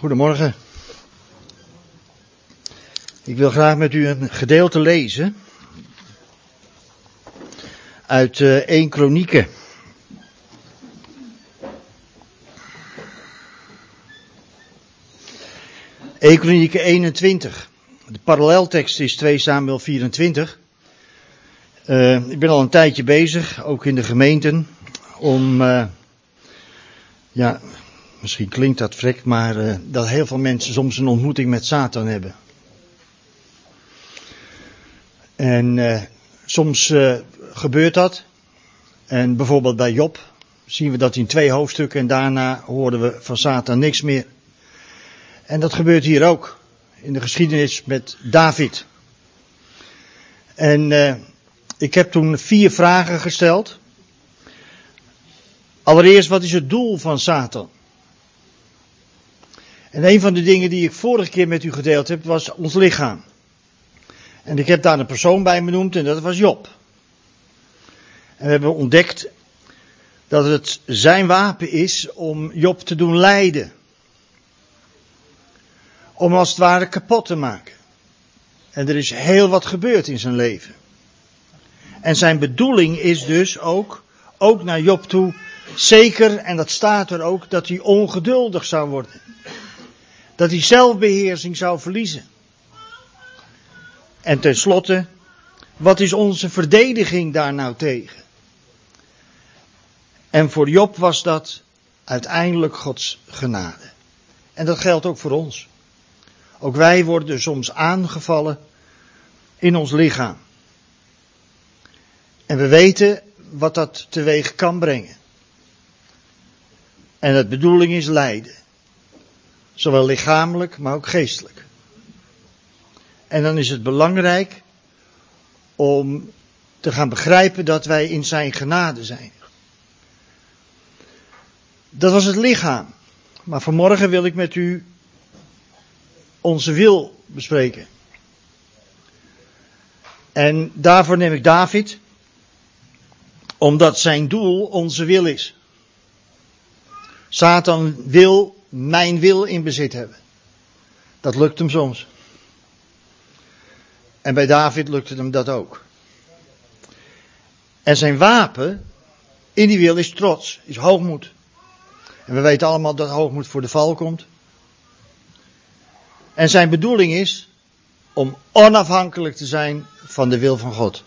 Goedemorgen. Ik wil graag met u een gedeelte lezen uit 1 Kronieken. Kronieken 21. De paralleltekst is 2 Samuel 24. Ik ben al een tijdje bezig, ook in de gemeenten, om, misschien klinkt dat vrek, maar dat heel veel mensen soms een ontmoeting met Satan hebben. En soms gebeurt dat. En bijvoorbeeld bij Job zien we dat in 2 hoofdstukken en daarna hoorden we van Satan niks meer. En dat gebeurt hier ook, in de geschiedenis met David. En ik heb toen 4 vragen gesteld. Allereerst, wat is het doel van Satan? En een van de dingen die ik vorige keer met u gedeeld heb, was ons lichaam. En ik heb daar een persoon bij benoemd en dat was Job. En we hebben ontdekt dat het zijn wapen is om Job te doen lijden. Om als het ware kapot te maken. En er is heel wat gebeurd in zijn leven. En zijn bedoeling is dus ook naar Job toe, zeker, en dat staat er ook, dat hij ongeduldig zou worden. Dat hij zelfbeheersing zou verliezen. En tenslotte, wat is onze verdediging daar nou tegen? En voor Job was dat uiteindelijk Gods genade. En dat geldt ook voor ons. Ook wij worden soms aangevallen in ons lichaam. En we weten wat dat teweeg kan brengen. En de bedoeling is lijden. Zowel lichamelijk, maar ook geestelijk. En dan is het belangrijk om te gaan begrijpen dat wij in zijn genade zijn. Dat was het lichaam. Maar vanmorgen wil ik met u onze wil bespreken. En daarvoor neem ik David, omdat zijn doel onze wil is. Satan wil mijn wil in bezit hebben. Dat lukt hem soms. En bij David lukte hem dat ook. En zijn wapen in die wil is trots, is hoogmoed. En we weten allemaal dat hoogmoed voor de val komt. En zijn bedoeling is om onafhankelijk te zijn van de wil van God.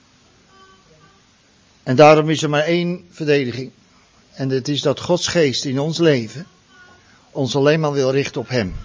En daarom is er maar 1 verdediging. En dat is dat Gods geest in ons leven ons alleen maar wil richten op hem.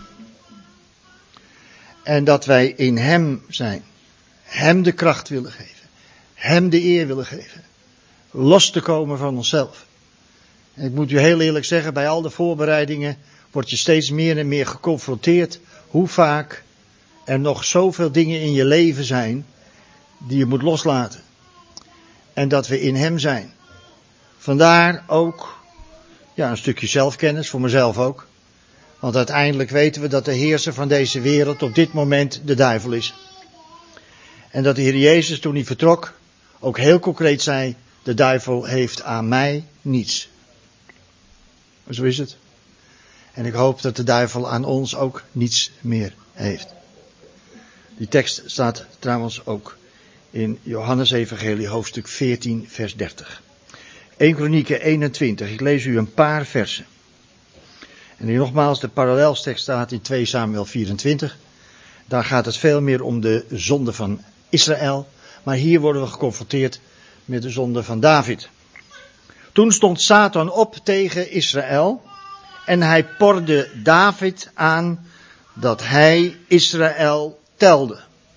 En dat wij in hem zijn. Hem de kracht willen geven. Hem de eer willen geven. Los te komen van onszelf. En ik moet u heel eerlijk zeggen, bij al de voorbereidingen word je steeds meer en meer geconfronteerd hoe vaak er nog zoveel dingen in je leven zijn die je moet loslaten. En dat we in hem zijn. Vandaar ook een stukje zelfkennis, voor mezelf ook. Want uiteindelijk weten we dat de heerser van deze wereld op dit moment de duivel is. En dat de Heer Jezus toen hij vertrok ook heel concreet zei, de duivel heeft aan mij niets. Zo is het. En ik hoop dat de duivel aan ons ook niets meer heeft. Die tekst staat trouwens ook in Johannes Evangelie hoofdstuk 14 vers 30. 1 Kronieken 21, ik lees u een paar versen. En hier nogmaals, de parallelstekst staat in 2 Samuel 24. Daar gaat het veel meer om de zonde van Israël. Maar hier worden we geconfronteerd met de zonde van David. Toen stond Satan op tegen Israël. En hij porde David aan dat hij Israël telde.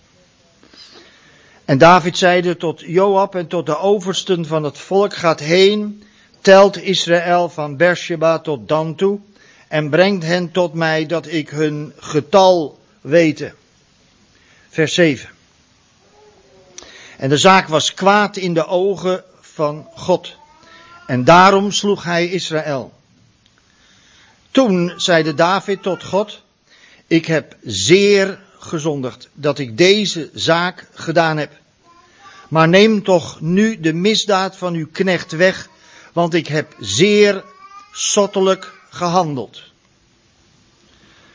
En David zeide tot Joab en tot de oversten van het volk, gaat heen, telt Israël van Beersheba tot Dan toe en brengt hen tot mij dat ik hun getal wete. Vers 7. En de zaak was kwaad in de ogen van God. En daarom sloeg hij Israël. Toen zeide David tot God, ik heb zeer gezondigd dat ik deze zaak gedaan heb. Maar neem toch nu de misdaad van uw knecht weg, want ik heb zeer zottelijk gehandeld.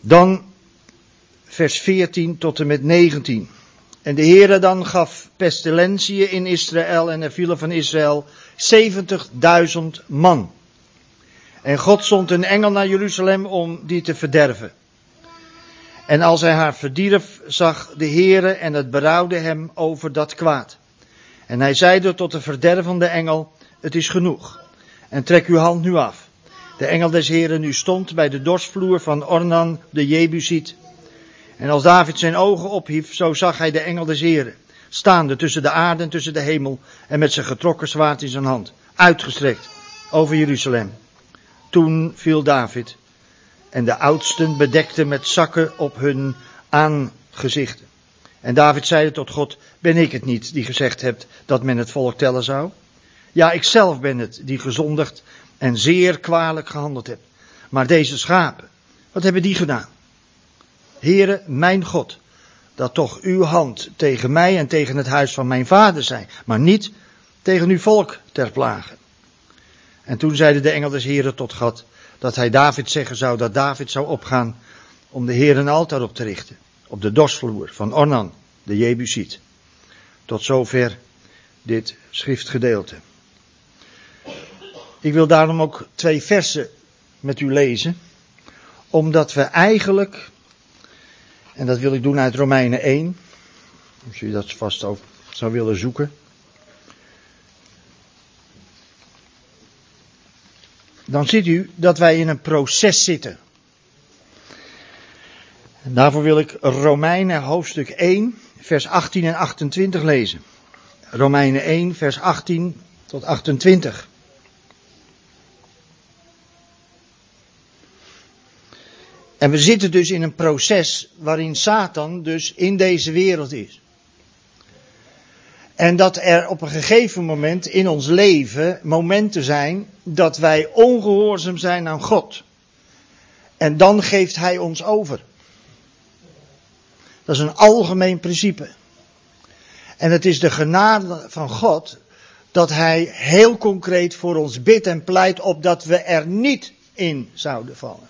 Dan vers 14 tot en met 19. En de Heere dan gaf pestilentiën in Israël en er vielen van Israël 70.000 man. En God zond een engel naar Jeruzalem om die te verderven. En als hij haar verdierf, zag de Heere en het berouwde hem over dat kwaad. En hij zeide tot de verdervende engel, het is genoeg. En trek uw hand nu af. De engel des Heeren nu stond bij de dorsvloer van Ornan de Jebusiet. En als David zijn ogen ophief, zo zag hij de engel des Heeren, staande tussen de aarde en tussen de hemel, en met zijn getrokken zwaard in zijn hand, uitgestrekt over Jeruzalem. Toen viel David, en de oudsten bedekten met zakken op hun aangezichten. En David zeide tot God, ben ik het niet die gezegd hebt dat men het volk tellen zou? Ja, ik zelf ben het die gezondigd en zeer kwalijk gehandeld heb. Maar deze schapen, wat hebben die gedaan? Heere, mijn God, dat toch uw hand tegen mij en tegen het huis van mijn vader zij, maar niet tegen uw volk ter plage. En toen zeide de engel des Heeren tot God, dat hij David zeggen zou dat David zou opgaan om de Heer een altaar op te richten, op de dorsvloer van Ornan, de Jebusiet. Tot zover dit schriftgedeelte. Ik wil daarom ook 2 versen met u lezen, omdat we eigenlijk, en dat wil ik doen uit Romeinen 1, als u dat vast ook zou willen zoeken. Dan ziet u dat wij in een proces zitten. En daarvoor wil ik Romeinen hoofdstuk 1, vers 18 en 28 lezen. Romeinen 1, vers 18 tot 28. En we zitten dus in een proces waarin Satan dus in deze wereld is. En dat er op een gegeven moment in ons leven momenten zijn dat wij ongehoorzaam zijn aan God. En dan geeft hij ons over. Dat is een algemeen principe. En het is de genade van God dat hij heel concreet voor ons bidt en pleit opdat we er niet in zouden vallen.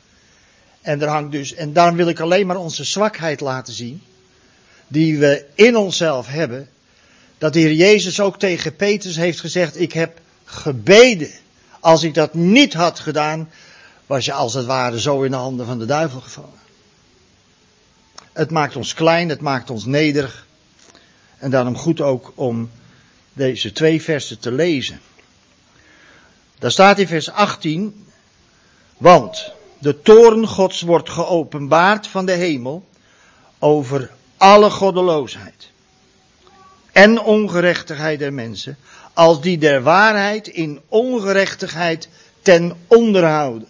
En daarom wil ik alleen maar onze zwakheid laten zien, die we in onszelf hebben, dat de Heer Jezus ook tegen Petrus heeft gezegd, ik heb gebeden. Als ik dat niet had gedaan, was je als het ware zo in de handen van de duivel gevallen. Het maakt ons klein, het maakt ons nederig. En daarom goed ook om deze 2 versen te lezen. Daar staat in vers 18, want de toorn Gods wordt geopenbaard van de hemel over alle goddeloosheid en ongerechtigheid der mensen, als die der waarheid in ongerechtigheid ten onder houden.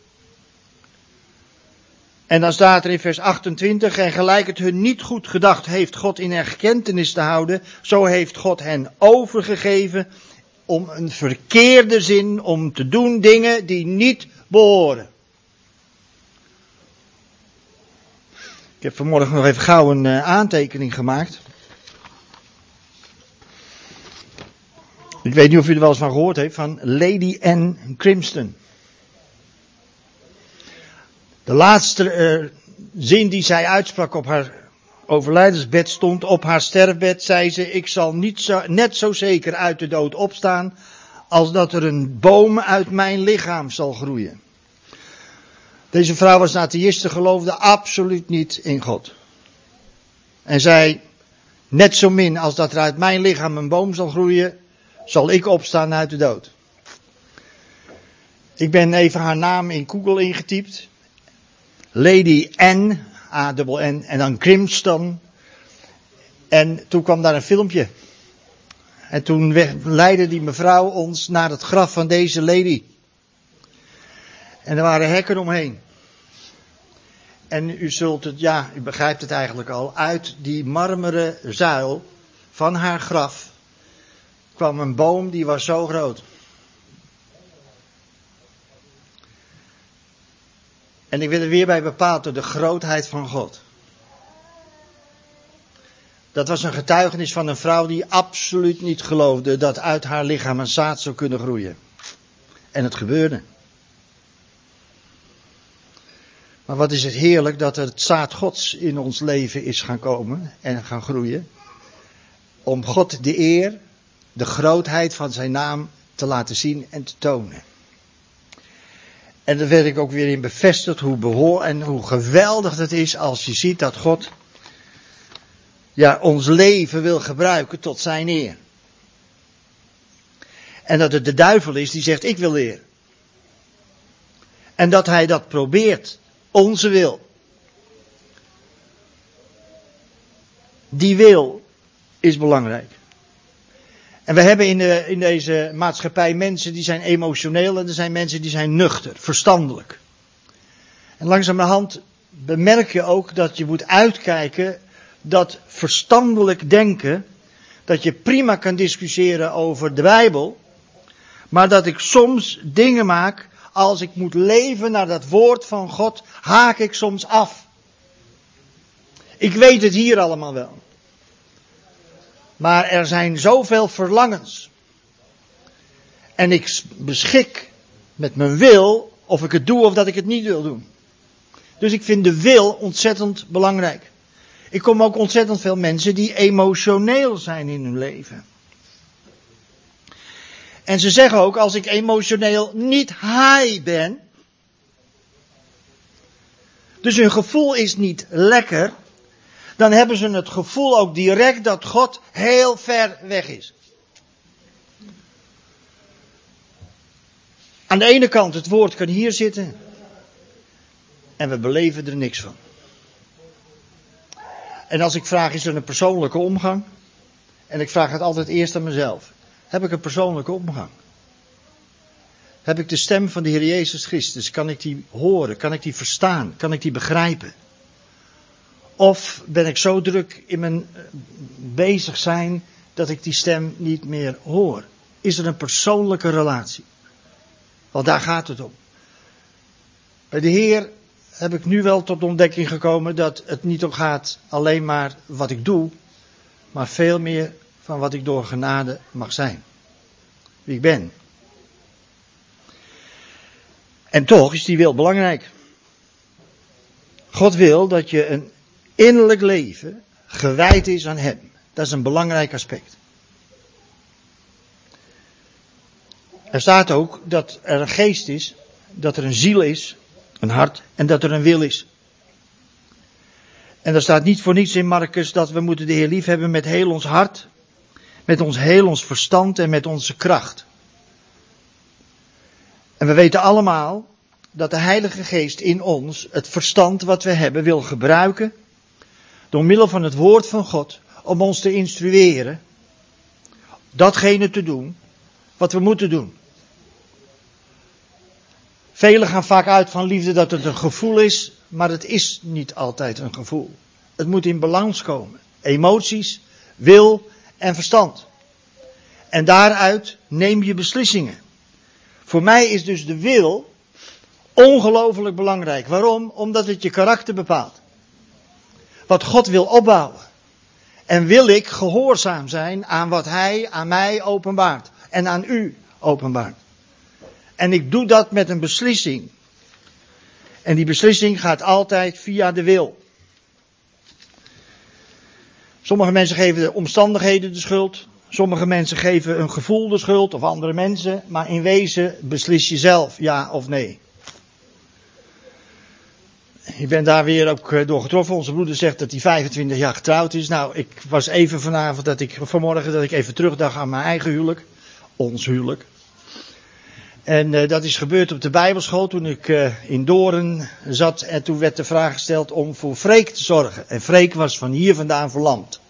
En dan staat er in vers 28, en gelijk het hun niet goed gedacht heeft God in erkentenis te houden, zo heeft God hen overgegeven om een verkeerde zin, om te doen dingen die niet behoren. Ik heb vanmorgen nog even gauw een aantekening gemaakt. Ik weet niet of u er wel eens van gehoord heeft, van Lady Anne Crimston. De laatste zin die zij uitsprak op haar overlijdensbed stond, op haar sterfbed zei ze, ik zal net zo zeker uit de dood opstaan, als dat er een boom uit mijn lichaam zal groeien. Deze vrouw was een atheïste, geloofde absoluut niet in God. En zei, net zo min als dat er uit mijn lichaam een boom zal groeien, zal ik opstaan uit de dood. Ik ben even haar naam in Google ingetypt. Lady Anne, A-N-N, en dan Crimston. En toen kwam daar een filmpje. En toen leidde die mevrouw ons naar het graf van deze lady. En er waren hekken omheen. En u zult het, ja, u begrijpt het eigenlijk al, uit die marmeren zuil van haar graf kwam een boom die was zo groot. En ik werd er weer bij bepaald door de grootheid van God. Dat was een getuigenis van een vrouw die absoluut niet geloofde dat uit haar lichaam een zaad zou kunnen groeien. En het gebeurde. Maar wat is het heerlijk dat het zaad Gods in ons leven is gaan komen en gaan groeien. Om God de eer, de grootheid van zijn naam te laten zien en te tonen. En daar werd ik ook weer in bevestigd hoe geweldig het is als je ziet dat God ons leven wil gebruiken tot zijn eer. En dat het de duivel is die zegt ik wil eer. En dat hij dat probeert, onze wil. Die wil is belangrijk. En we hebben in deze maatschappij mensen die zijn emotioneel en er zijn mensen die zijn nuchter, verstandelijk. En langzamerhand bemerk je ook dat je moet uitkijken dat verstandelijk denken, dat je prima kan discussiëren over de Bijbel, maar dat ik soms dingen maak, als ik moet leven naar dat woord van God, haak ik soms af. Ik weet het hier allemaal wel. Maar er zijn zoveel verlangens. En ik beschik met mijn wil of ik het doe of dat ik het niet wil doen. Dus ik vind de wil ontzettend belangrijk. Ik kom ook ontzettend veel mensen die emotioneel zijn in hun leven. En ze zeggen ook, als ik emotioneel niet high ben, dus hun gevoel is niet lekker, dan hebben ze het gevoel ook direct dat God heel ver weg is. Aan de ene kant, het woord kan hier zitten en we beleven er niks van. En als ik vraag, is er een persoonlijke omgang? En ik vraag het altijd eerst aan mezelf. Heb ik een persoonlijke omgang? Heb ik de stem van de Heer Jezus Christus? Kan ik die horen? Kan ik die verstaan? Kan ik die begrijpen? Of ben ik zo druk in mijn bezig zijn dat ik die stem niet meer hoor? Is er een persoonlijke relatie? Want daar gaat het om. Bij de Heer heb ik nu wel tot de ontdekking gekomen dat het niet om gaat alleen maar wat ik doe, maar veel meer van wat ik door genade mag zijn. Wie ik ben. En toch is die wil belangrijk. God wil dat je een innerlijk leven gewijd is aan Hem. Dat is een belangrijk aspect. Er staat ook dat er een geest is, dat er een ziel is, een hart en dat er een wil is. En er staat niet voor niets in Marcus dat we moeten de Heer lief hebben met heel ons hart, met heel ons verstand en met onze kracht. En we weten allemaal dat de Heilige Geest in ons het verstand wat we hebben wil gebruiken door middel van het woord van God om ons te instrueren datgene te doen wat we moeten doen. Velen gaan vaak uit van liefde dat het een gevoel is, maar het is niet altijd een gevoel. Het moet in balans komen. Emoties, wil en verstand. En daaruit neem je beslissingen. Voor mij is dus de wil ongelooflijk belangrijk. Waarom? Omdat het je karakter bepaalt. Wat God wil opbouwen. En wil ik gehoorzaam zijn aan wat Hij aan mij openbaart. En aan u openbaart. En ik doe dat met een beslissing. En die beslissing gaat altijd via de wil. Sommige mensen geven de omstandigheden de schuld. Sommige mensen geven een gevoel de schuld of andere mensen. Maar in wezen beslis je zelf ja of nee. Ik ben daar weer ook door getroffen. Onze broeder zegt dat hij 25 jaar getrouwd is. Nou, ik was even vanmorgen dat ik even terugdacht aan mijn eigen huwelijk. Ons huwelijk. En dat is gebeurd op de Bijbelschool toen ik in Doorn zat. En toen werd de vraag gesteld om voor Freek te zorgen. En Freek was van hier vandaan verlamd.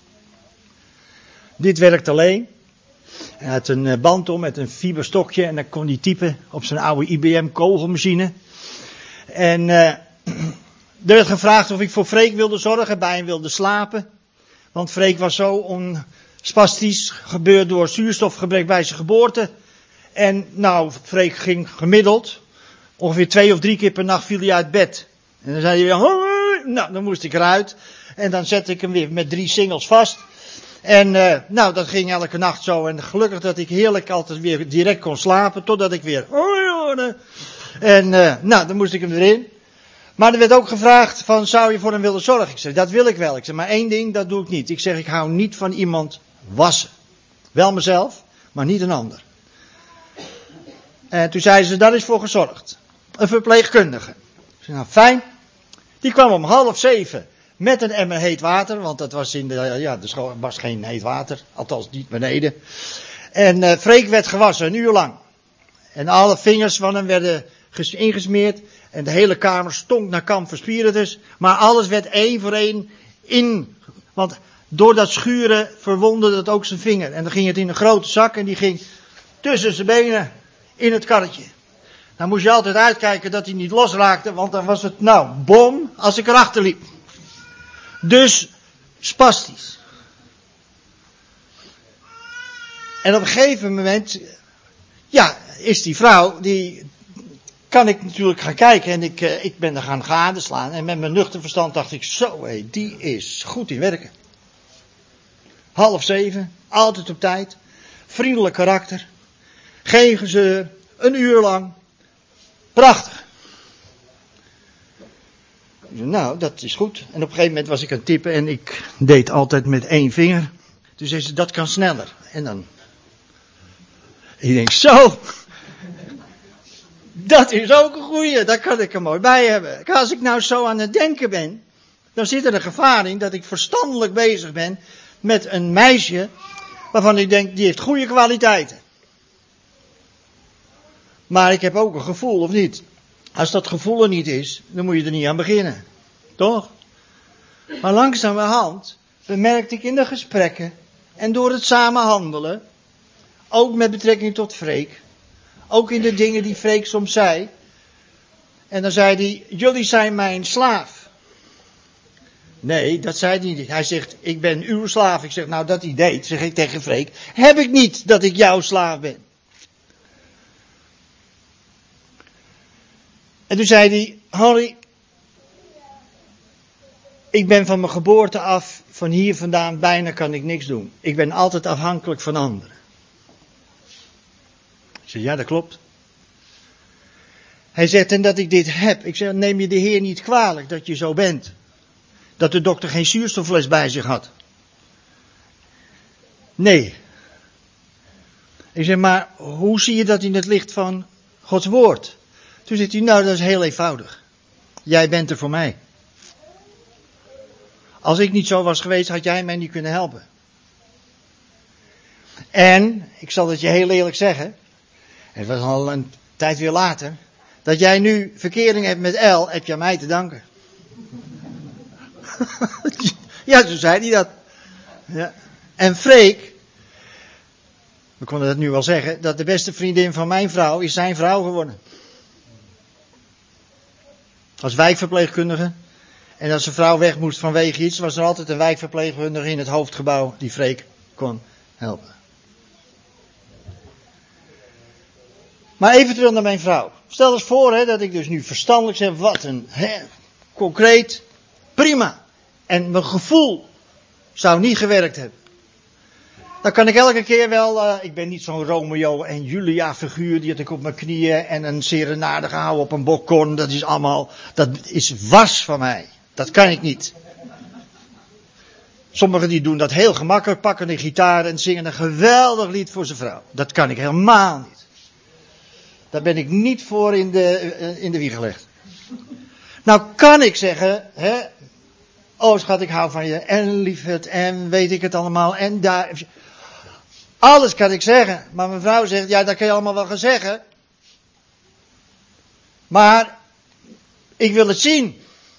Dit werkt alleen. Hij had een band om met een fiberstokje. En dan kon hij typen op zijn oude IBM kogelmachine. En er werd gevraagd of ik voor Freek wilde zorgen. Bij hem wilde slapen. Want Freek was zo spastisch. Gebeurd door zuurstofgebrek bij zijn geboorte. En nou, Freek ging gemiddeld. Ongeveer 2 of 3 keer per nacht viel hij uit bed. En dan zei hij weer, hoi! Nou, dan moest ik eruit. En dan zette ik hem weer met 3 singels vast. En nou, dat ging elke nacht zo. En gelukkig dat ik heerlijk altijd weer direct kon slapen. Totdat ik weer hoi hoorde. En nou, dan moest ik hem erin. Maar er werd ook gevraagd van, zou je voor hem willen zorgen? Ik zei, dat wil ik wel. Ik zei, maar één ding, dat doe ik niet. Ik zeg, ik hou niet van iemand wassen. Wel mezelf, maar niet een ander. En toen zei ze, daar is voor gezorgd. Een verpleegkundige. Ik zei, nou fijn. Die kwam om 6:30 met een emmer heet water. Want dat was de school was geen heet water. Althans niet beneden. En Freek werd gewassen, een uur lang. En alle vingers van hem werden ingesmeerd. En de hele kamer stonk naar Camphor Spiritus. Maar alles werd één voor één in. Want door dat schuren verwondde het ook zijn vinger. En dan ging het in een grote zak en die ging tussen zijn benen in het karretje. Dan moest je altijd uitkijken dat hij niet losraakte. Want dan was het bom als ik erachter liep. Dus spastisch. En op een gegeven moment, is die vrouw, die kan ik natuurlijk gaan kijken. En ik ben er gaan gadeslaan. En met mijn nuchter verstand dacht ik, die is goed in werken. 6:30, altijd op tijd. Vriendelijk karakter. Geen gezeur. Een uur lang. Prachtig. Ik zei, dat is goed. En op een gegeven moment was ik aan het typen en ik deed altijd met één vinger. Toen zei ze, dat kan sneller. En dan... Ik denk, dat is ook een goeie, daar kan ik er mooi bij hebben. Als ik nou zo aan het denken ben, dan zit er een gevaar in dat ik verstandelijk bezig ben met een meisje waarvan ik denk, die heeft goede kwaliteiten. Maar ik heb ook een gevoel, of niet? Als dat gevoel er niet is, dan moet je er niet aan beginnen. Toch? Maar langzamerhand bemerkte ik in de gesprekken en door het samen handelen, ook met betrekking tot Freek, ook in de dingen die Freek soms zei. En dan zei hij, jullie zijn mijn slaaf. Nee, dat zei hij niet. Hij zegt, ik ben uw slaaf. Ik zeg, dat idee, zeg ik tegen Freek, heb ik niet dat ik jouw slaaf ben. En toen zei hij, Harry, ik ben van mijn geboorte af, van hier vandaan, bijna kan ik niks doen. Ik ben altijd afhankelijk van anderen. Ik zeg, ja, dat klopt. Hij zegt, en dat ik dit heb. Ik zeg, neem je de Heer niet kwalijk dat je zo bent. Dat de dokter geen zuurstoffles bij zich had. Nee. Ik zeg, maar hoe zie je dat in het licht van Gods woord? Toen zegt hij, dat is heel eenvoudig. Jij bent er voor mij. Als ik niet zo was geweest, had jij mij niet kunnen helpen. En, ik zal het je heel eerlijk zeggen, het was al een tijd weer later, dat jij nu verkering hebt met El, heb je aan mij te danken. Ja, zo zei hij dat. Ja. En Freek, we konden dat nu wel zeggen, dat de beste vriendin van mijn vrouw is zijn vrouw geworden. Als wijkverpleegkundige. En als zijn vrouw weg moest vanwege iets, was er altijd een wijkverpleegkundige in het hoofdgebouw die Freek kon helpen. Maar even terug naar mijn vrouw. Stel eens voor dat ik dus nu verstandelijk zeg, wat een concreet, prima. En mijn gevoel zou niet gewerkt hebben. Dan kan ik elke keer wel, ik ben niet zo'n Romeo en Julia figuur die ik op mijn knieën en een serenade gehouden op een bokkorn. Dat is was van mij. Dat kan ik niet. Sommigen die doen dat heel gemakkelijk, pakken een gitaar en zingen een geweldig lied voor zijn vrouw. Dat kan ik helemaal niet. Daar ben ik niet voor in de wieg gelegd. Nou kan ik zeggen, oh schat, ik hou van je en liefheid en weet ik het allemaal en daar. Alles kan ik zeggen, maar mijn vrouw zegt, ja dat kan je allemaal wel gaan zeggen. Maar ik wil het zien.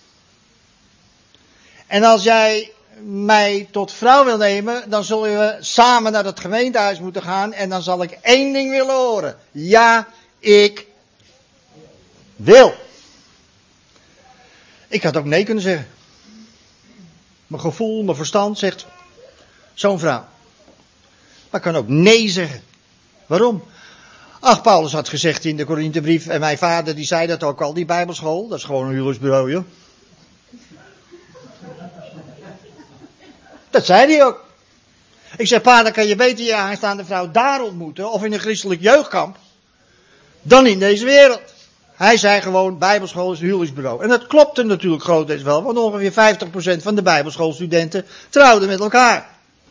En als jij mij tot vrouw wil nemen, dan zullen we samen naar het gemeentehuis moeten gaan en dan zal ik één ding willen horen. Ja, ik wil. Ik had ook nee kunnen zeggen. Mijn gevoel, mijn verstand zegt, zo'n vrouw. Maar ik kan ook nee zeggen. Waarom? Ach, Paulus had gezegd in de Korinthebrief, en mijn vader die zei dat ook al, die bijbelschool, dat is gewoon een huwelijksbureau, joh. Dat zei hij ook. Ik zeg, pa, dan kan je beter je aanstaande vrouw daar ontmoeten, of in een christelijk jeugdkamp, dan in deze wereld. Hij zei gewoon, bijbelschool is een huwelijksbureau. En dat klopte natuurlijk grotendeels wel, want ongeveer 50% van de bijbelschoolstudenten trouwden met elkaar.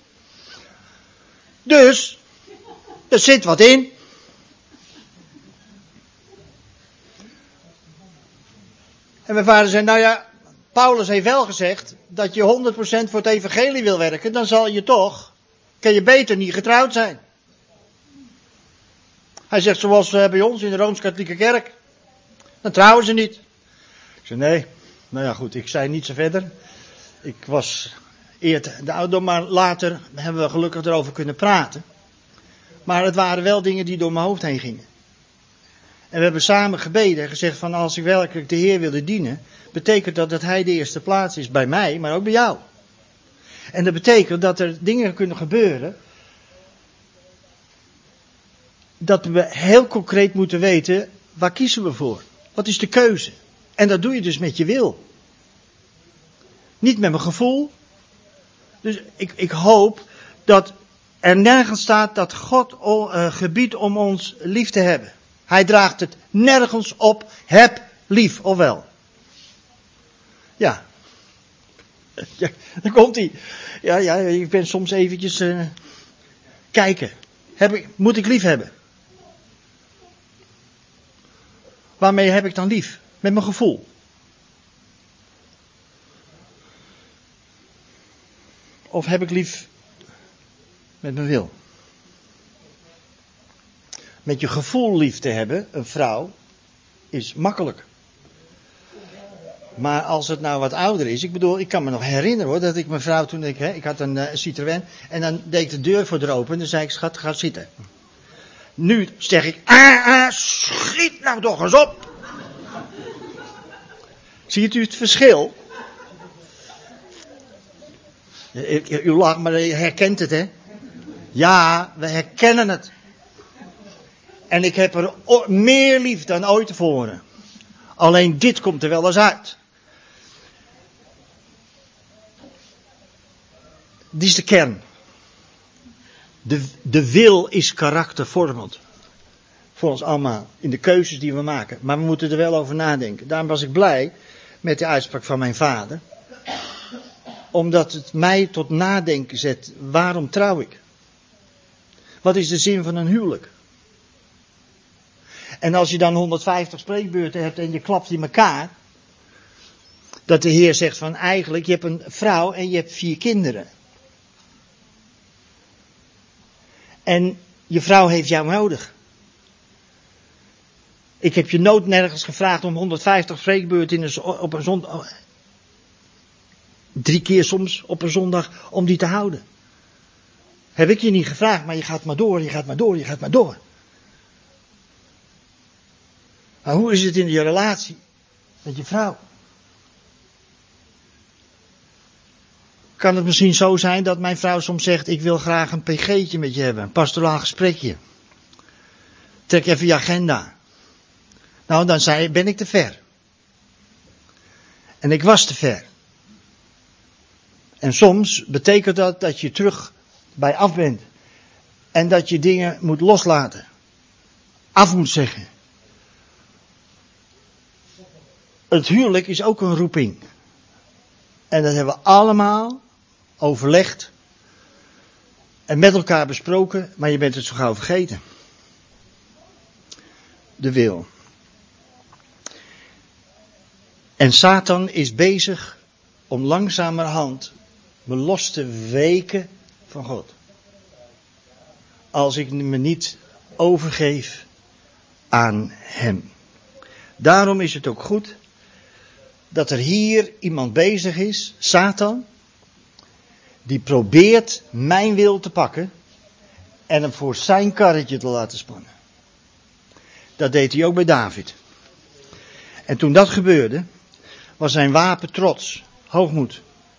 Dus, er zit wat in. En mijn vader zei, nou ja, Paulus heeft wel gezegd dat je 100% voor het evangelie wil werken, dan zal je toch, kan je beter niet getrouwd zijn. Hij zegt, zoals bij ons in de Rooms-Katholieke Kerk, dan trouwen ze niet. Ik zei, nee, nou ja goed, ik zei niet zo verder. Ik was eerder de ouderdom, maar later hebben we gelukkig erover kunnen praten. Maar het waren wel dingen die door mijn hoofd heen gingen. En we hebben samen gebeden en gezegd van als ik werkelijk de Heer wilde dienen, betekent dat Hij de eerste plaats is bij mij, maar ook bij jou. En dat betekent dat er dingen kunnen gebeuren, dat we heel concreet moeten weten, waar kiezen we voor? Wat is de keuze? En dat doe je dus met je wil. Niet met mijn gevoel. Dus ik hoop dat er nergens staat dat God gebiedt om ons lief te hebben. Hij draagt het nergens op, heb lief, of wel? Ja. Ja, dan komt hij. Ja, ik ben soms eventjes kijken. Moet ik lief hebben? Waarmee heb ik dan lief? Met mijn gevoel. Of heb ik lief met mijn wil? Met je gevoel lief te hebben, een vrouw, is makkelijk. Maar als het nou wat ouder is, ik kan me nog herinneren hoor, dat ik mijn vrouw toen ik had een Citroën, en dan deed ik de deur voor haar open en dan zei ik, schat, ga zitten. Nu zeg ik, schiet nou toch eens op. Ziet u het verschil? U lacht, maar je herkent het, hè? Ja, we herkennen het. En ik heb er meer lief dan ooit tevoren. Alleen dit komt er wel eens uit. Die is de kern. De wil is karaktervormend. Voor ons allemaal. In de keuzes die we maken. Maar we moeten er wel over nadenken. Daarom was ik blij met de uitspraak van mijn vader. Omdat het mij tot nadenken zet. Waarom trouw ik? Wat is de zin van een huwelijk? En als je dan 150 spreekbeurten hebt en je klapt in elkaar. Dat de Heer zegt van eigenlijk, je hebt een vrouw en je hebt 4 kinderen. En je vrouw heeft jou nodig. Ik heb je nooit nergens gevraagd om 150 spreekbeurten op een zondag. 3 keer soms op een zondag om die te houden. Heb ik je niet gevraagd, maar je gaat maar door, je gaat maar door, je gaat maar door. Maar hoe is het in je relatie met je vrouw? Kan het misschien zo zijn dat mijn vrouw soms zegt, ik wil graag een pg'tje met je hebben, een pastoraal gesprekje. Trek even je agenda. Nou, dan ben ik te ver. En ik was te ver. En soms betekent dat je terug bij af bent. En dat je dingen moet loslaten. Af moet zeggen. Het huwelijk is ook een roeping. En dat hebben we allemaal overlegd. En met elkaar besproken. Maar je bent het zo gauw vergeten. De wil. En Satan is bezig om langzamerhand me los te weken van God. Als ik me niet overgeef aan hem. Daarom is het ook goed dat er hier iemand bezig is, Satan, die probeert mijn wil te pakken en hem voor zijn karretje te laten spannen. Dat deed hij ook bij David. En toen dat gebeurde, was zijn wapen trots, hoogmoed.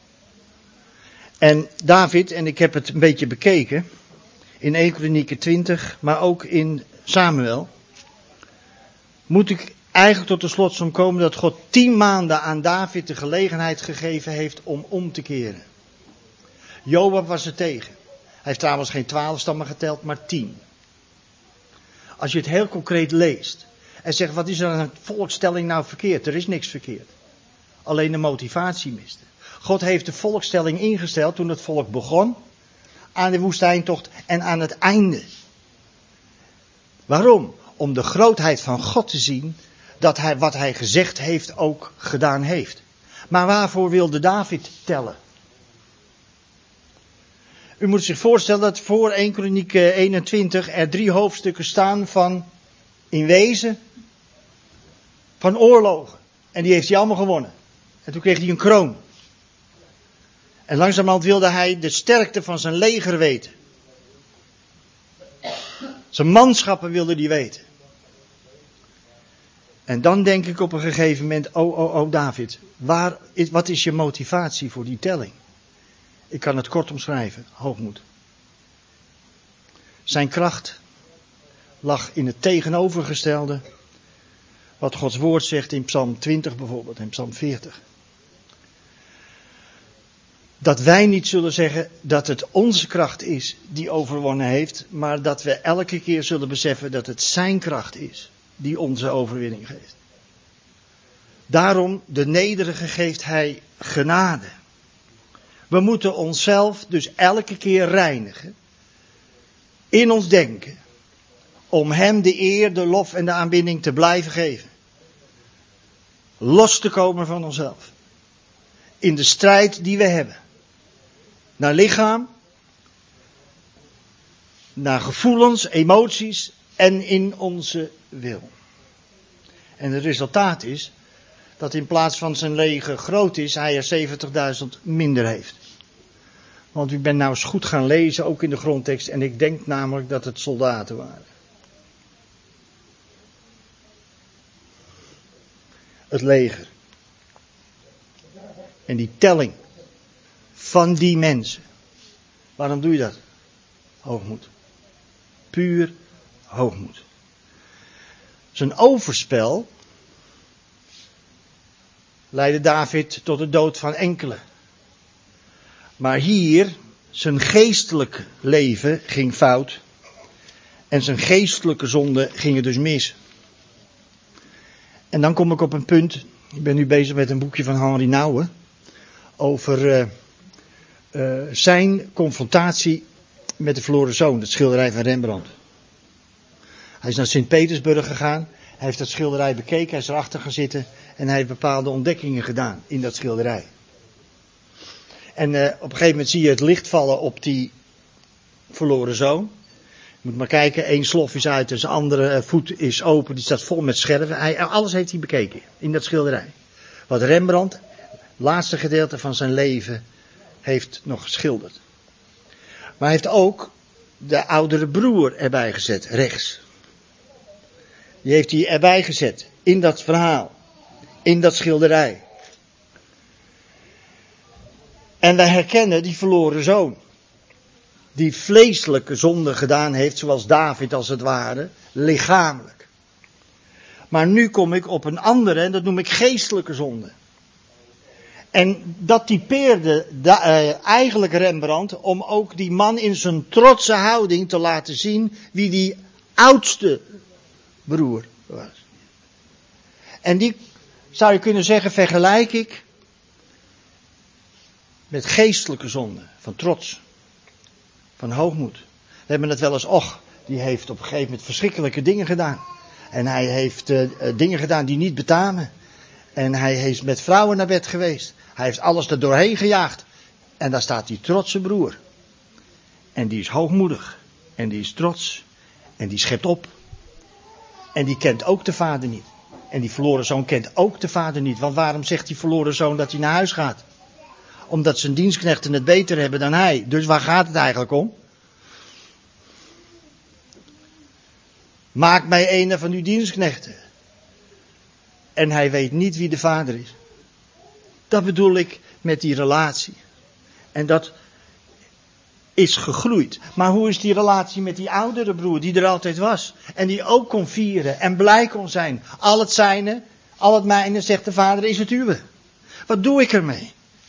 En David, en ik heb het een beetje bekeken, in 1 Kronieken 20, maar ook in Samuel, moet ik eigenlijk tot de slotsom komen dat God 10 maanden aan David de gelegenheid gegeven heeft om te keren. Joab was er tegen. Hij heeft trouwens geen 12 stammen geteld, maar 10. Als je het heel concreet leest. Hij zegt, wat is er aan een volkstelling nou verkeerd? Er is niks verkeerd. Alleen de motivatie miste. God heeft de volkstelling ingesteld toen het volk begon. Aan de woestijntocht en aan het einde. Waarom? Om de grootheid van God te zien. Dat hij wat hij gezegd heeft ook gedaan heeft. Maar waarvoor wilde David tellen? U moet zich voorstellen dat voor 1 Kronieken 21 er 3 hoofdstukken staan van, in wezen, van oorlogen. En die heeft hij allemaal gewonnen. En toen kreeg hij een kroon. En langzamerhand wilde hij de sterkte van zijn leger weten. Zijn manschappen wilde hij weten. En dan denk ik op een gegeven moment, oh David, wat is je motivatie voor die telling? Ik kan het kort omschrijven, hoogmoed. Zijn kracht lag in het tegenovergestelde, wat Gods woord zegt in Psalm 20 bijvoorbeeld en Psalm 40. Dat wij niet zullen zeggen dat het onze kracht is die overwonnen heeft, maar dat we elke keer zullen beseffen dat het zijn kracht is die onze overwinning geeft. Daarom, de nederige geeft hij genade. We moeten onszelf dus elke keer reinigen. In ons denken. Om hem de eer, de lof en de aanbidding te blijven geven. Los te komen van onszelf. In de strijd die we hebben. Naar lichaam. Naar gevoelens, emoties en in onze wil. En het resultaat is dat in plaats van zijn leger groot is, hij er 70.000 minder heeft. Want u bent nou eens goed gaan lezen, ook in de grondtekst, en ik denk namelijk dat het soldaten waren. Het leger. En die telling van die mensen. Waarom doe je dat? Hoogmoed. Puur hoogmoed. Zijn overspel leidde David tot de dood van enkele. Maar hier, zijn geestelijk leven ging fout. En zijn geestelijke zonde gingen dus mis. En dan kom ik op een punt. Ik ben nu bezig met een boekje van Henri Nouwen. Over zijn confrontatie met de verloren zoon. Het schilderij van Rembrandt. Hij is naar Sint-Petersburg gegaan. Hij heeft dat schilderij bekeken. Hij is erachter gaan zitten. En hij heeft bepaalde ontdekkingen gedaan in dat schilderij. En op een gegeven moment zie je het licht vallen op die verloren zoon. Je moet maar kijken, één slof is uit en zijn andere voet is open. Die staat vol met scherven. Alles heeft hij bekeken in dat schilderij. Wat Rembrandt, het laatste gedeelte van zijn leven, heeft nog geschilderd. Maar hij heeft ook de oudere broer erbij gezet, rechts. Die heeft hij erbij gezet in dat verhaal. In dat schilderij. En wij herkennen die verloren zoon. Die vleeselijke zonde gedaan heeft, zoals David als het ware, lichamelijk. Maar nu kom ik op een andere, en dat noem ik geestelijke zonde. En dat typeerde eigenlijk Rembrandt om ook die man in zijn trotse houding te laten zien wie die oudste broer was. En die, zou je kunnen zeggen, vergelijk ik met geestelijke zonde, van trots, van hoogmoed. We hebben het wel eens, die heeft op een gegeven moment verschrikkelijke dingen gedaan. En hij heeft dingen gedaan die niet betamen. En hij is met vrouwen naar bed geweest. Hij heeft alles er doorheen gejaagd. En daar staat die trotse broer. En die is hoogmoedig. En die is trots. En die schept op. En die kent ook de vader niet. En die verloren zoon kent ook de vader niet. Want waarom zegt die verloren zoon dat hij naar huis gaat? Omdat zijn dienstknechten het beter hebben dan hij. Dus waar gaat het eigenlijk om? Maak mij een van uw dienstknechten. En hij weet niet wie de vader is. Dat bedoel ik met die relatie. En dat is gegroeid. Maar hoe is die relatie met die oudere broer die er altijd was? En die ook kon vieren en blij kon zijn. Al het zijne, al het mijne, zegt de vader, is het uwe. Wat doe ik ermee?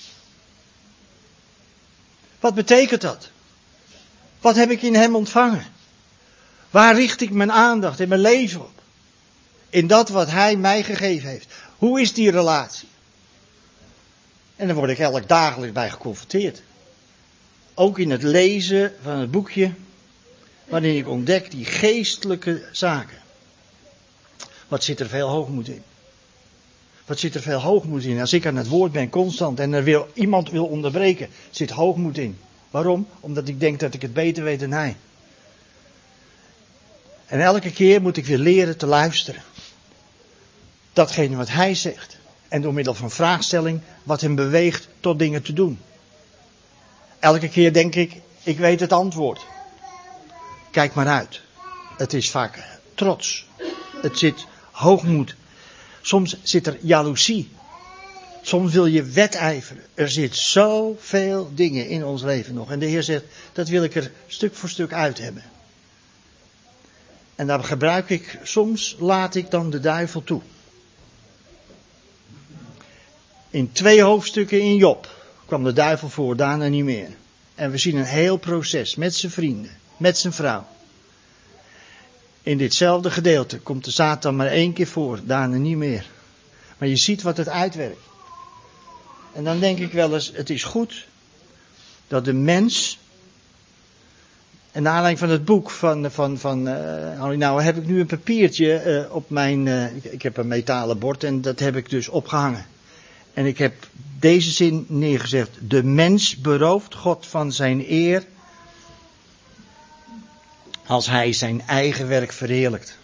Wat betekent dat? Wat heb ik in hem ontvangen? Waar richt ik mijn aandacht en mijn leven op? in dat wat hij mij gegeven heeft. Hoe is die relatie? En daar word ik dagelijks bij geconfronteerd. Ook in het lezen van het boekje, waarin ik ontdek die geestelijke zaken. Wat zit er veel hoogmoed in? Wat zit er veel hoogmoed in? Als ik aan het woord ben constant en iemand wil onderbreken, zit hoogmoed in. Waarom? Omdat ik denk dat ik het beter weet dan hij. En elke keer moet ik weer leren te luisteren. Datgene wat hij zegt. En door middel van vraagstelling wat hem beweegt tot dingen te doen. Elke keer denk ik weet het antwoord. Kijk maar uit. Het is vaak trots. Het zit hoogmoed. Soms zit er jaloezie. Soms wil je wedijveren. Er zit zoveel dingen in ons leven nog. En de Heer zegt, dat wil ik er stuk voor stuk uit hebben. En daar soms laat ik dan de duivel toe. In 2 hoofdstukken in Job kwam de duivel voor, daarna niet meer. En we zien een heel proces met zijn vrienden, met zijn vrouw. In ditzelfde gedeelte komt de Satan maar 1 keer voor, daarna niet meer. Maar je ziet wat het uitwerkt. En dan denk ik wel eens, het is goed dat de mens, en naar aanleiding van het boek nou heb ik nu een papiertje op mijn, ik heb een metalen bord en dat heb ik dus opgehangen. En ik heb deze zin neergezet, de mens berooft God van zijn eer als hij zijn eigen werk verheerlijkt.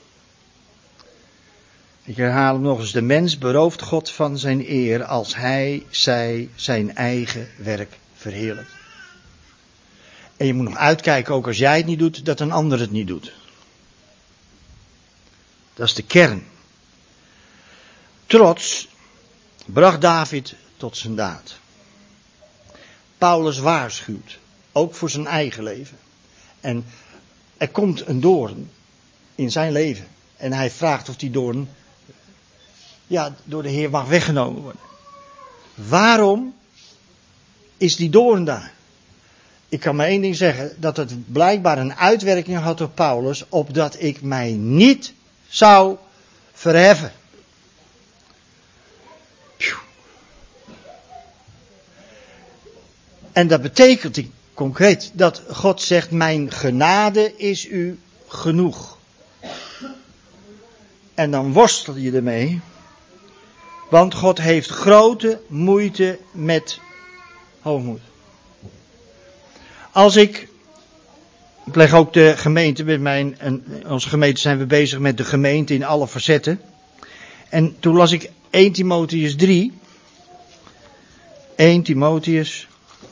Ik herhaal hem nog eens, de mens berooft God van zijn eer als zij zijn eigen werk verheerlijkt. En je moet nog uitkijken, ook als jij het niet doet, dat een ander het niet doet. Dat is de kern. Trots bracht David tot zijn daad. Paulus waarschuwt, ook voor zijn eigen leven. En er komt een doorn in zijn leven. En hij vraagt of die doorn door de Heer mag weggenomen worden. Waarom is die doorn daar? Ik kan maar 1 ding zeggen, dat het blijkbaar een uitwerking had op Paulus, opdat ik mij niet zou verheffen. En dat betekent concreet dat God zegt, mijn genade is u genoeg. En dan worstel je ermee, want God heeft grote moeite met hoogmoed. Als ik leg ook de gemeente met onze gemeente zijn we bezig met de gemeente in alle facetten. En toen las ik 1 Timotheus 3. 1 Timotheus.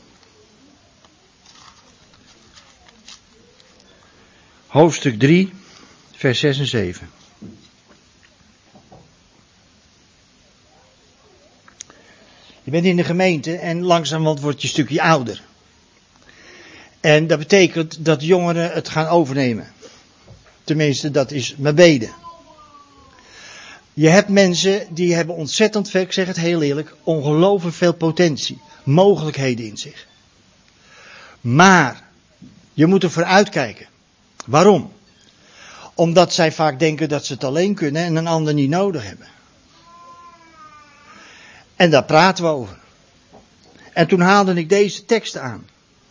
Hoofdstuk 3, vers 6 en 7. Je bent in de gemeente en langzamerhand word je een stukje ouder. En dat betekent dat jongeren het gaan overnemen. Tenminste, dat is mijn bede. Je hebt mensen die hebben ontzettend veel, ik zeg het heel eerlijk, ongelooflijk veel potentie, mogelijkheden in zich. Maar je moet ervoor uitkijken. Waarom? Omdat zij vaak denken dat ze het alleen kunnen en een ander niet nodig hebben. En daar praten we over. En toen haalde ik deze tekst aan.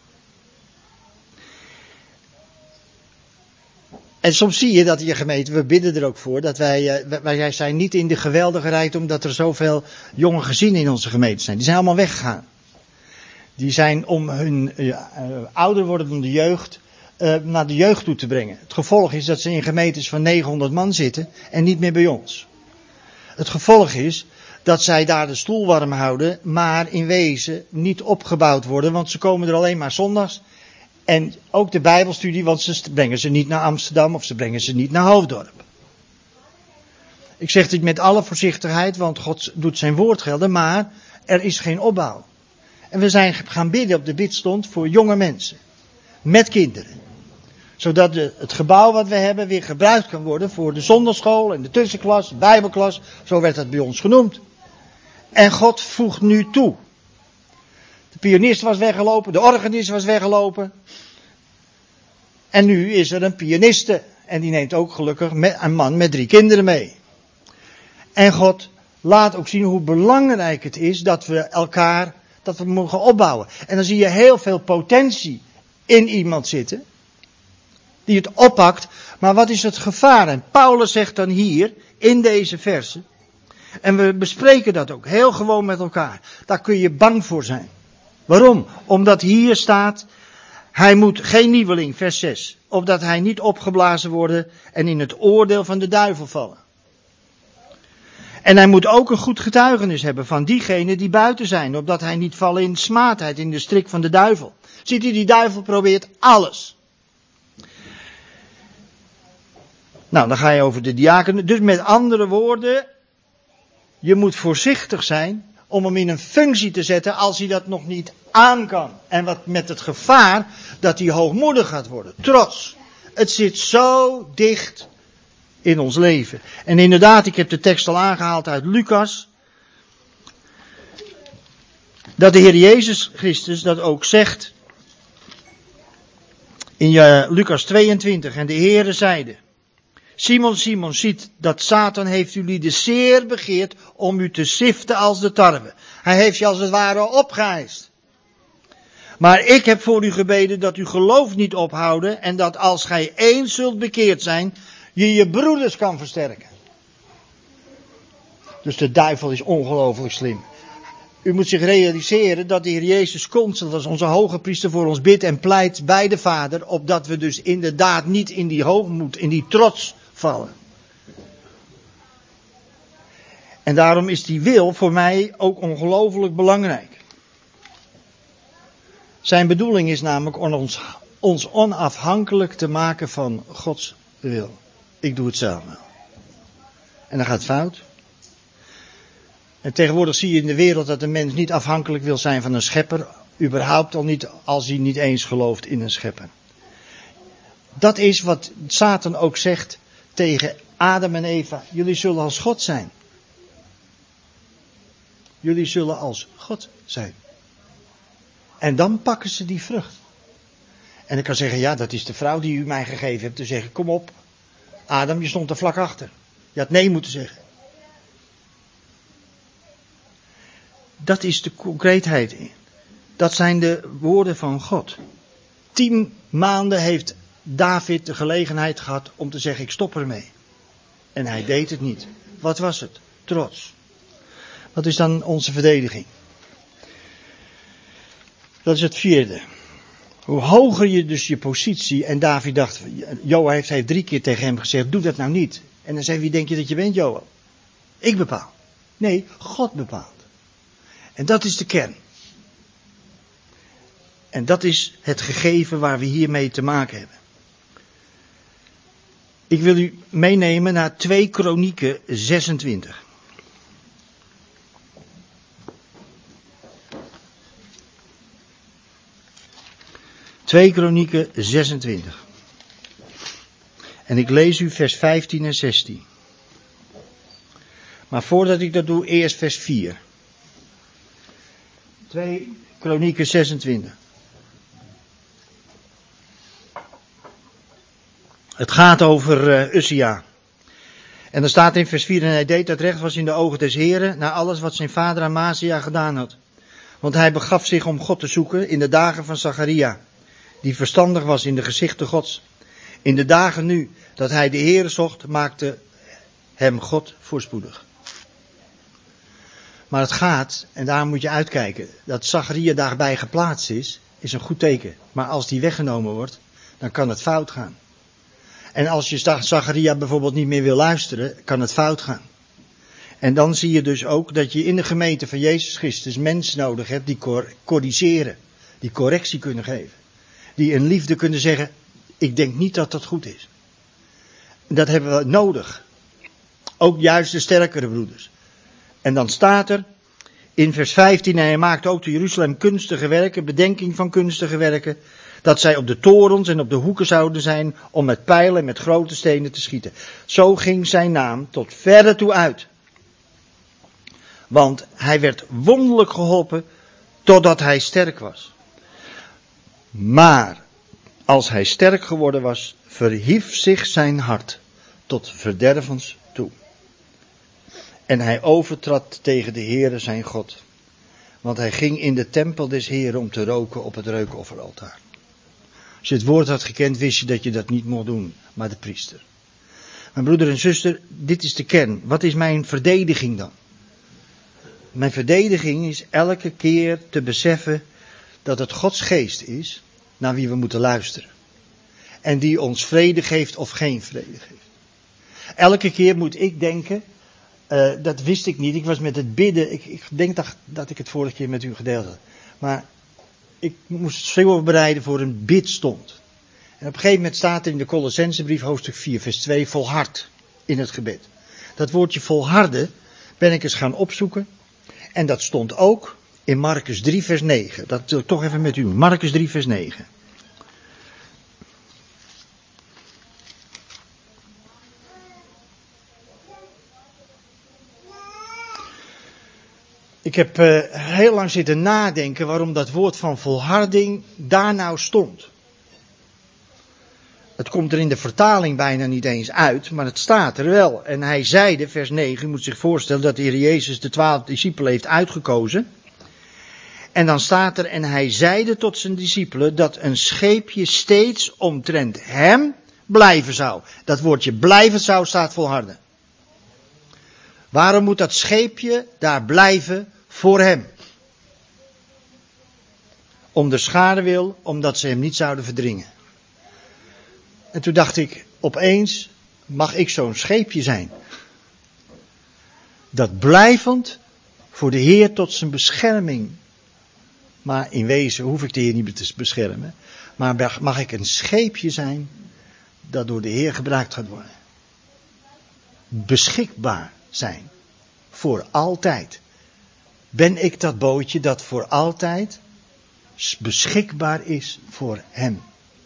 En soms zie je dat in je gemeente, we bidden er ook voor, dat wij zijn niet in de geweldige rijkdom dat er zoveel jonge gezinnen in onze gemeente zijn. Die zijn allemaal weggegaan. Die zijn om hun ouder wordende jeugd naar de jeugd toe te brengen. Het gevolg is dat ze in gemeentes van 900 man zitten en niet meer bij ons. Het gevolg is dat zij daar de stoel warm houden, maar in wezen niet opgebouwd worden, want ze komen er alleen maar zondags. En ook de Bijbelstudie, want ze brengen ze niet naar Amsterdam of ze brengen ze niet naar Hoofddorp. Ik zeg dit met alle voorzichtigheid, want God doet zijn woord gelden, maar er is geen opbouw. En we zijn gaan bidden op de bidstond voor jonge mensen, met kinderen. Zodat het gebouw wat we hebben weer gebruikt kan worden voor de zondagschool en de tussenklas, de Bijbelklas, zo werd dat bij ons genoemd. En God voegt nu toe. De pianist was weggelopen, de organist was weggelopen. En nu is er een pianiste. En die neemt ook gelukkig een man met 3 kinderen mee. En God laat ook zien hoe belangrijk het is dat we mogen opbouwen. En dan zie je heel veel potentie in iemand zitten, die het oppakt. Maar wat is het gevaar? En Paulus zegt dan hier, in deze versen, en we bespreken dat ook heel gewoon met elkaar. Daar kun je bang voor zijn. Waarom? Omdat hier staat, hij moet geen nieuweling, vers 6, opdat hij niet opgeblazen worden en in het oordeel van de duivel vallen. En hij moet ook een goed getuigenis hebben van diegenen die buiten zijn, opdat hij niet vallen in smaadheid, in de strik van de duivel. Ziet u, die duivel probeert alles. Nou, dan ga je over de diakenen. Dus met andere woorden, je moet voorzichtig zijn om hem in een functie te zetten als hij dat nog niet aan kan. En wat met het gevaar dat hij hoogmoedig gaat worden. Trots. Het zit zo dicht in ons leven. En inderdaad, ik heb de tekst al aangehaald uit Lucas. Dat de Heer Jezus Christus dat ook zegt. In Lucas 22. En de Heere zeide: Simon, Simon, ziet dat Satan heeft jullie zeer begeerd om u te siften als de tarwe. Hij heeft je als het ware opgeëist. Maar ik heb voor u gebeden dat u geloof niet ophouden en dat als gij eens zult bekeerd zijn, je je broeders kan versterken. Dus de duivel is ongelooflijk slim. U moet zich realiseren dat de Heer Jezus constant als onze hoge priester voor ons bidt en pleit bij de Vader, opdat we dus inderdaad niet in die hoogmoed, in die trots vallen. En daarom is die wil voor mij ook ongelooflijk belangrijk. Zijn bedoeling is namelijk om ons onafhankelijk te maken van Gods wil. Ik doe het zelf wel. En dan gaat het fout. En tegenwoordig zie je in de wereld dat een mens niet afhankelijk wil zijn van een schepper. Überhaupt al niet als hij niet eens gelooft in een schepper. Dat is wat Satan ook zegt tegen Adam en Eva. Jullie zullen als God zijn. Jullie zullen als God zijn. En dan pakken ze die vrucht. En ik kan zeggen, ja, dat is de vrouw die u mij gegeven hebt. Te zeggen, kom op. Adam, je stond er vlak achter. Je had nee moeten zeggen. Dat is de concreetheid in. Dat zijn de woorden van God. 10 maanden heeft David de gelegenheid gehad om te zeggen, ik stop ermee. En hij deed het niet. Wat was het? Trots. Wat is dan onze verdediging? Dat is het 4e. Hoe hoger je dus je positie, en David dacht, Joab heeft 3 keer tegen hem gezegd, doe dat nou niet. En dan zei, wie denk je dat je bent, Joab? Ik bepaal. Nee, God bepaalt. En dat is de kern. En dat is het gegeven waar we hiermee te maken hebben. Ik wil u meenemen naar 2 Kronieken 26. 2 Kronieken 26. En ik lees u vers 15 en 16. Maar voordat ik dat doe, eerst vers 4. 2 Kronieken 26. Het gaat over Uzia. En er staat in vers 4, en hij deed dat recht was in de ogen des Heren, naar alles wat zijn vader Amazia gedaan had. Want hij begaf zich om God te zoeken in de dagen van Zacharia, die verstandig was in de gezichten Gods. In de dagen nu dat hij de Heere zocht, maakte hem God voorspoedig. Maar het gaat, en daar moet je uitkijken, dat Zacharia daarbij geplaatst is een goed teken. Maar als die weggenomen wordt, dan kan het fout gaan. En als je Zacharia bijvoorbeeld niet meer wil luisteren, kan het fout gaan. En dan zie je dus ook dat je in de gemeente van Jezus Christus mensen nodig hebt die corrigeren, die correctie kunnen geven. Die in liefde kunnen zeggen, ik denk niet dat dat goed is. Dat hebben we nodig. Ook juist de sterkere broeders. En dan staat er in vers 15, en hij maakte ook te Jeruzalem kunstige werken, bedenking van kunstige werken, dat zij op de torens en op de hoeken zouden zijn om met pijlen en met grote stenen te schieten. Zo ging zijn naam tot verre toe uit. Want hij werd wonderlijk geholpen totdat hij sterk was. Maar als hij sterk geworden was, verhief zich zijn hart tot verdervens toe. En hij overtrad tegen de Heere zijn God. Want hij ging in de tempel des Heeren om te roken op het reukofferaltaar. Als je het woord had gekend, wist je dat je dat niet mocht doen, maar de priester. Mijn broeder en zuster, dit is de kern. Wat is mijn verdediging dan? Mijn verdediging is elke keer te beseffen dat het Gods geest is naar wie we moeten luisteren. En die ons vrede geeft of geen vrede geeft. Elke keer moet ik denken, dat wist ik niet, ik was met het bidden, ik denk dat ik het vorige keer met u gedeeld had. Maar ik moest het voorbereiden voor een bidstond. En op een gegeven moment staat er in de Colossensebrief hoofdstuk 4 vers 2 volhard in het gebed. Dat woordje volharden ben ik eens gaan opzoeken. En dat stond ook in Marcus 3 vers 9. Dat wil ik toch even met u doen. Marcus 3 vers 9. Ik heb heel lang zitten nadenken waarom dat woord van volharding daar nou stond. Het komt er in de vertaling bijna niet eens uit, maar het staat er wel. En hij zeide, vers 9, u moet zich voorstellen dat de Heer Jezus de 12 discipelen heeft uitgekozen. En dan staat er, en hij zeide tot zijn discipelen dat een scheepje steeds omtrent hem blijven zou. Dat woordje blijven zou staat volharden. Waarom moet dat scheepje daar blijven voor hem? Om de schade wil, omdat ze hem niet zouden verdringen. En toen dacht ik, opeens mag ik zo'n scheepje zijn. Dat blijvend voor de Heer tot zijn bescherming. Maar in wezen hoef ik de Heer niet te beschermen. Maar mag ik een scheepje zijn dat door de Heer gebruikt gaat worden. Beschikbaar zijn. Voor altijd. Ben ik dat bootje dat voor altijd beschikbaar is voor hem.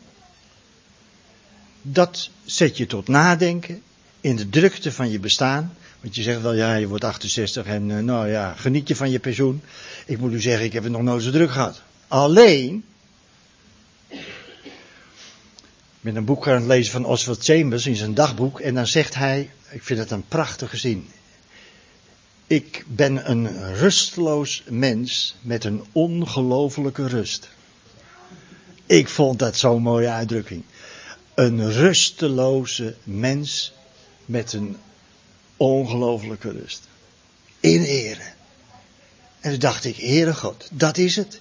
Dat zet je tot nadenken in de drukte van je bestaan. Want je zegt wel, ja, je wordt 68 en nou ja, geniet je van je pensioen. Ik moet u zeggen, ik heb het nog nooit zo druk gehad. Alleen, ik ben een boek aan het lezen van Oswald Chambers in zijn dagboek. En dan zegt hij, ik vind het een prachtige zin. Ik ben een rusteloos mens met een ongelofelijke rust. Ik vond dat zo'n mooie uitdrukking. Een rusteloze mens met een ongelofelijke rust. In ere. En toen dacht ik, Heere God, dat is het.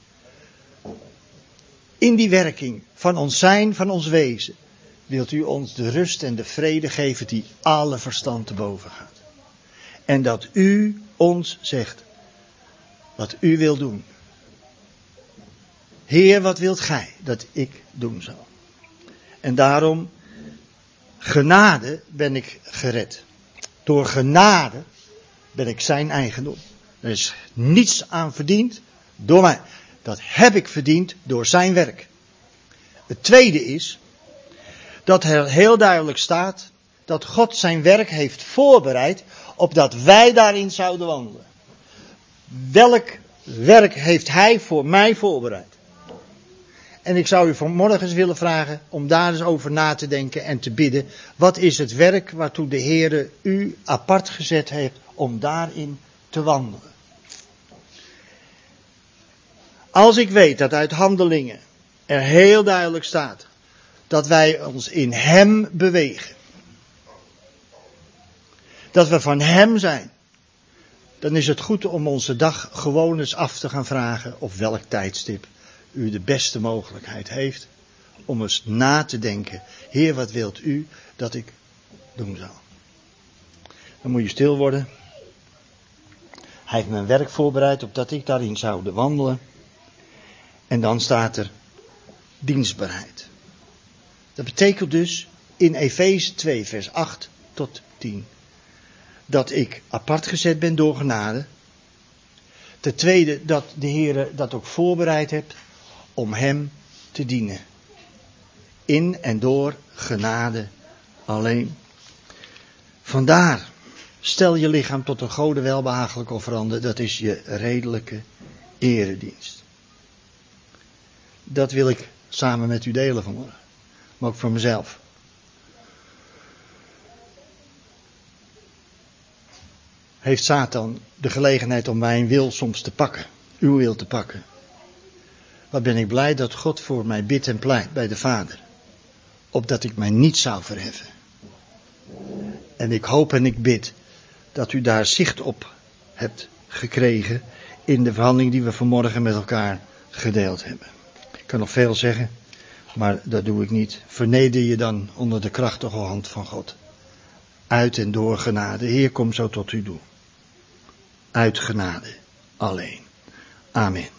In die werking van ons zijn, van ons wezen, wilt u ons de rust en de vrede geven die alle verstand te boven gaat. En dat u ons zegt wat u wilt doen. Heer, wat wilt gij dat ik doen zal? En daarom, genade ben ik gered. Door genade ben ik zijn eigendom. Er is niets aan verdiend door mij. Dat heb ik verdiend door zijn werk. Het tweede is dat er heel duidelijk staat dat God zijn werk heeft voorbereid opdat wij daarin zouden wandelen. Welk werk heeft hij voor mij voorbereid? En ik zou u vanmorgen eens willen vragen om daar eens over na te denken en te bidden. Wat is het werk waartoe de Heere u apart gezet heeft om daarin te wandelen? Als ik weet dat uit Handelingen er heel duidelijk staat dat wij ons in hem bewegen. Dat we van hem zijn. Dan is het goed om onze dag gewoon eens af te gaan vragen op welk tijdstip u de beste mogelijkheid heeft om eens na te denken. Heer, wat wilt u dat ik doen zal? Dan moet je stil worden. Hij heeft mijn werk voorbereid opdat ik daarin zou wandelen. En dan staat er dienstbaarheid. Dat betekent dus in Efeze 2 vers 8 tot 10. Dat ik apart gezet ben door genade. Ten tweede dat de Heer dat ook voorbereid hebt om hem te dienen. In en door genade alleen. Vandaar, stel je lichaam tot een Gode welbehagelijk offerande, dat is je redelijke eredienst. Dat wil ik samen met u delen vanmorgen. Maar ook voor mezelf. heeft Satan de gelegenheid om mijn wil soms te pakken. Uw wil te pakken. Wat ben ik blij dat God voor mij bidt en pleit bij de Vader. Opdat ik mij niet zou verheffen. En ik hoop en ik bid dat u daar zicht op hebt gekregen in de verhandeling die we vanmorgen met elkaar gedeeld hebben. Ik kan nog veel zeggen, maar dat doe ik niet. Verneder je dan onder de krachtige hand van God. Uit en door genade. Heer, kom zo tot u toe. Uit genade alleen. Amen.